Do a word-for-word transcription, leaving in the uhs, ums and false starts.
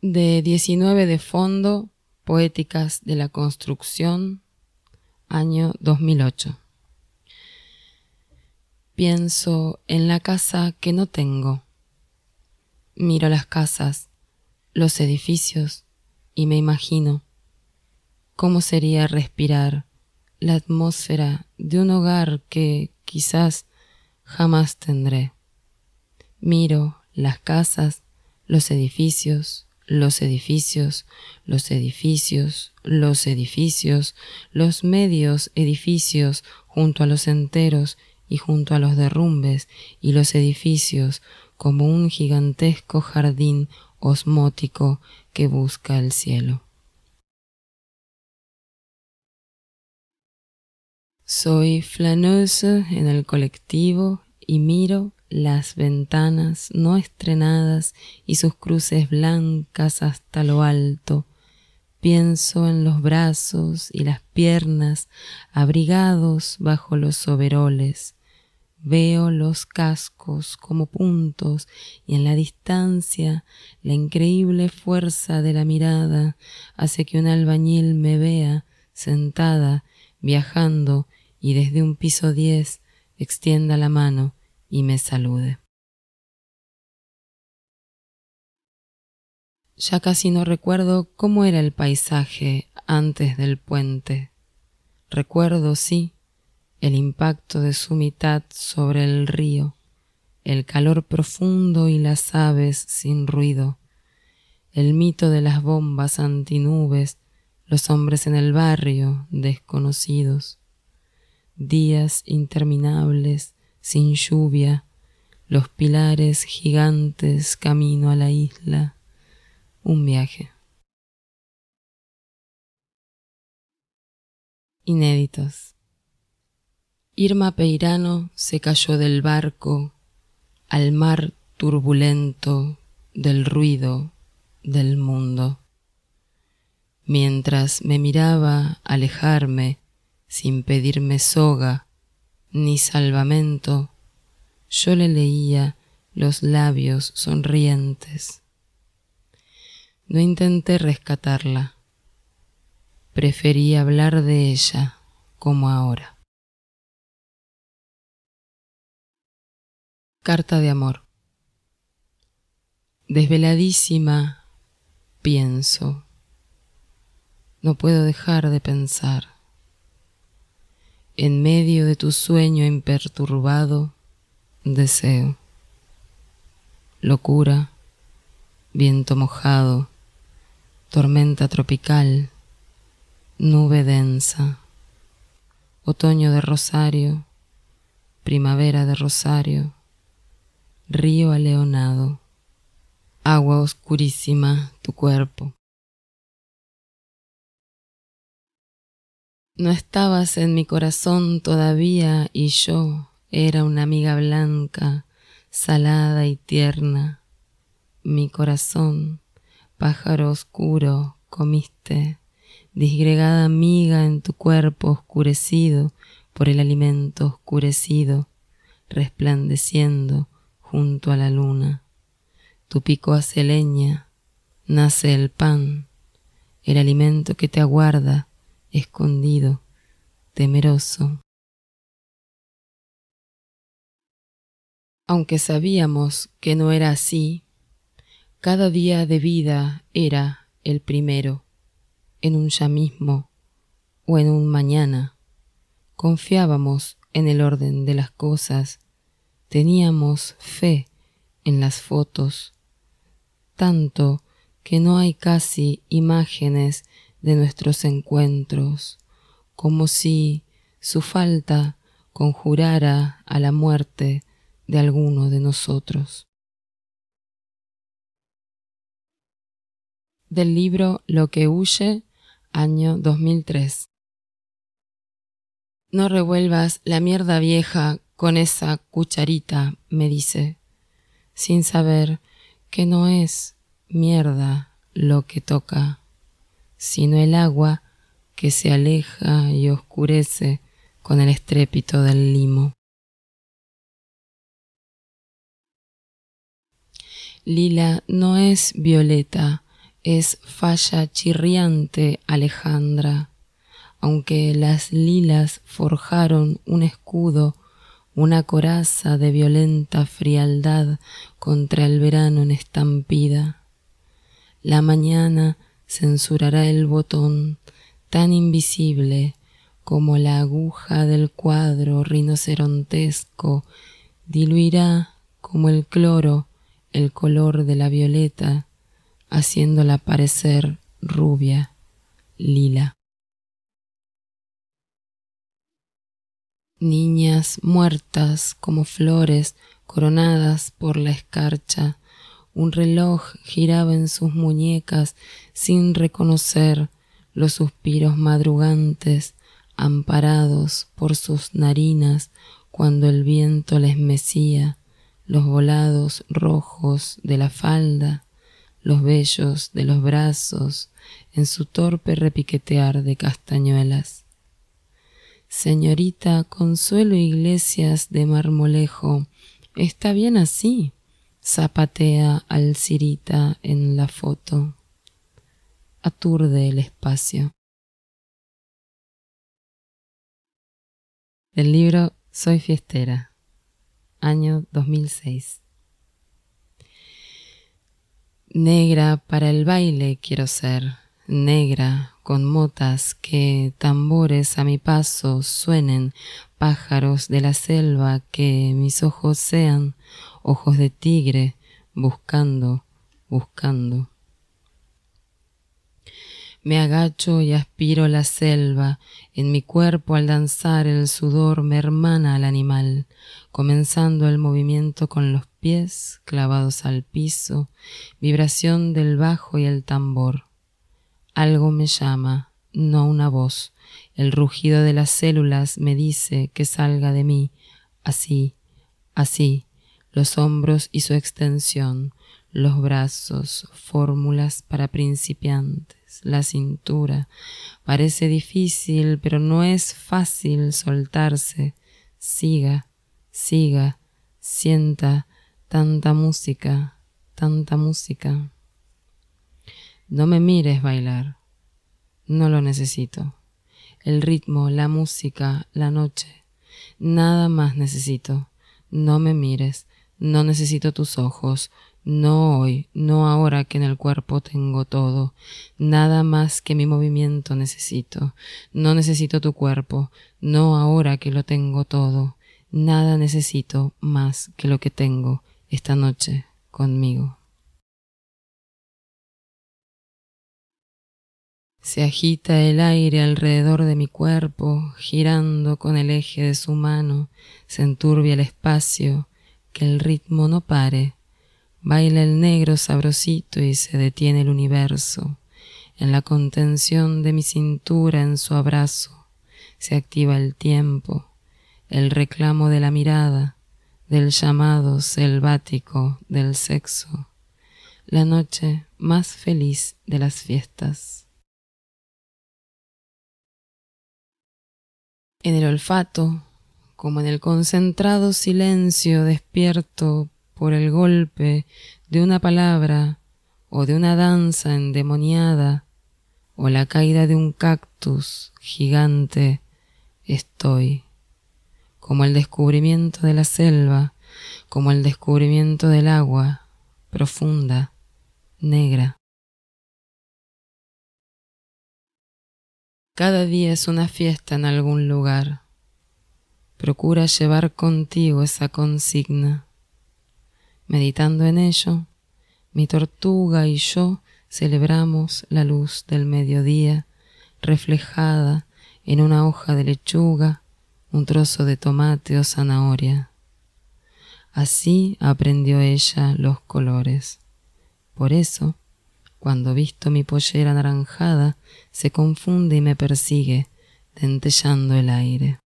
De diecinueve de fondo, Poéticas de la Construcción, año dos mil ocho. Pienso en la casa que no tengo. Miro las casas, los edificios y me imagino cómo sería respirar la atmósfera de un hogar que quizás jamás tendré. Miro las casas, los edificios, los edificios, los edificios, los edificios, los medios edificios junto a los enteros y junto a los derrumbes y los edificios como un gigantesco jardín osmótico que busca el cielo. Soy flâneuse en el colectivo y miro las ventanas no estrenadas y sus cruces blancas hasta lo alto. Pienso en los brazos y las piernas abrigados bajo los overoles. Veo los cascos como puntos y en la distancia la increíble fuerza de la mirada hace que un albañil me vea sentada, viajando y desde un piso diez extienda la mano y me salude. Ya casi no recuerdo cómo era el paisaje antes del puente. Recuerdo, sí, el impacto de su mitad sobre el río, el calor profundo y las aves sin ruido, el mito de las bombas antinubes, los hombres en el barrio desconocidos, días interminables sin lluvia, los pilares gigantes camino a la isla, un viaje. Inéditos. Irma Peirano se cayó del barco al mar turbulento del ruido del mundo. Mientras me miraba alejarme sin pedirme soga ni salvamento, yo le leía los labios sonrientes. No intenté rescatarla, preferí hablar de ella como ahora. Carta de amor. Desveladísima, pienso. No puedo dejar de pensar. En medio de tu sueño imperturbado, deseo. Locura, viento mojado, tormenta tropical, nube densa, otoño de Rosario, primavera de Rosario, río aleonado, agua oscurísima tu cuerpo. No estabas en mi corazón todavía y yo era una amiga blanca, salada y tierna. Mi corazón, pájaro oscuro, comiste, disgregada amiga en tu cuerpo oscurecido por el alimento oscurecido, resplandeciendo junto a la luna. Tu pico hace leña, nace el pan, el alimento que te aguarda, escondido, temeroso. Aunque sabíamos que no era así, cada día de vida era el primero, en un ya mismo o en un mañana. Confiábamos en el orden de las cosas, teníamos fe en las fotos, tanto que no hay casi imágenes de nuestros encuentros, como si su falta conjurara a la muerte de alguno de nosotros. Del libro Lo que huye, año dos mil tres. No revuelvas la mierda vieja con esa cucharita, me dice, sin saber que no es mierda lo que toca, sino el agua que se aleja y oscurece con el estrépito del limo. Lila no es violeta, Es falla chirriante Alejandra, aunque las lilas forjaron un escudo, una coraza de violenta frialdad contra el verano en estampida. La mañana censurará el botón, tan invisible como la aguja del cuadro rinocerontesco, diluirá como el cloro el color de la violeta, haciéndola parecer rubia, lila. Niñas muertas como flores coronadas por la escarcha, un reloj giraba en sus muñecas sin reconocer los suspiros madrugantes, amparados por sus narinas cuando el viento les mecía los volados rojos de la falda, los vellos de los brazos en su torpe repiquetear de castañuelas. Señorita Consuelo Iglesias de Marmolejo, ¿está bien así?, zapatea Alcirita en la foto. Aturde el espacio. Del libro Soy fiestera, año dos mil seis. Negra para el baile quiero ser, negra con motas que tambores a mi paso suenen, pájaros de la selva que mis ojos sean ojos de tigre buscando, buscando. Me agacho y aspiro la selva, en mi cuerpo al danzar el sudor me hermana al animal, comenzando el movimiento con los pies clavados al piso, vibración del bajo y el tambor. Algo me llama, no una voz, el rugido de las células me dice que salga de mí, así, así, los hombros y su extensión, los brazos, fórmulas para principiantes. La cintura. Parece difícil, pero no es fácil soltarse. Siga, siga, sienta tanta música, tanta música. No me mires bailar, no lo necesito. El ritmo, la música, la noche, nada más necesito. No me mires, no necesito tus ojos. No hoy, no ahora que en el cuerpo tengo todo, nada más que mi movimiento necesito. No necesito tu cuerpo, no ahora que lo tengo todo, nada necesito más que lo que tengo esta noche conmigo. Se agita el aire alrededor de mi cuerpo, girando con el eje de su mano, se enturbia el espacio, que el ritmo no pare. Baila el negro sabrosito y se detiene el universo. En la contención de mi cintura, en su abrazo, se activa el tiempo, el reclamo de la mirada, del llamado selvático del sexo, la noche más feliz de las fiestas. En el olfato, como en el concentrado silencio despierto por el golpe de una palabra o de una danza endemoniada o la caída de un cactus gigante, estoy como el descubrimiento de la selva, como el descubrimiento del agua profunda, negra. Cada día es una fiesta en algún lugar. Procura llevar contigo esa consigna. Meditando en ello, mi tortuga y yo celebramos la luz del mediodía reflejada en una hoja de lechuga, un trozo de tomate o zanahoria. Así aprendió ella los colores. Por eso, cuando visto mi pollera anaranjada, se confunde y me persigue, dentellando el aire.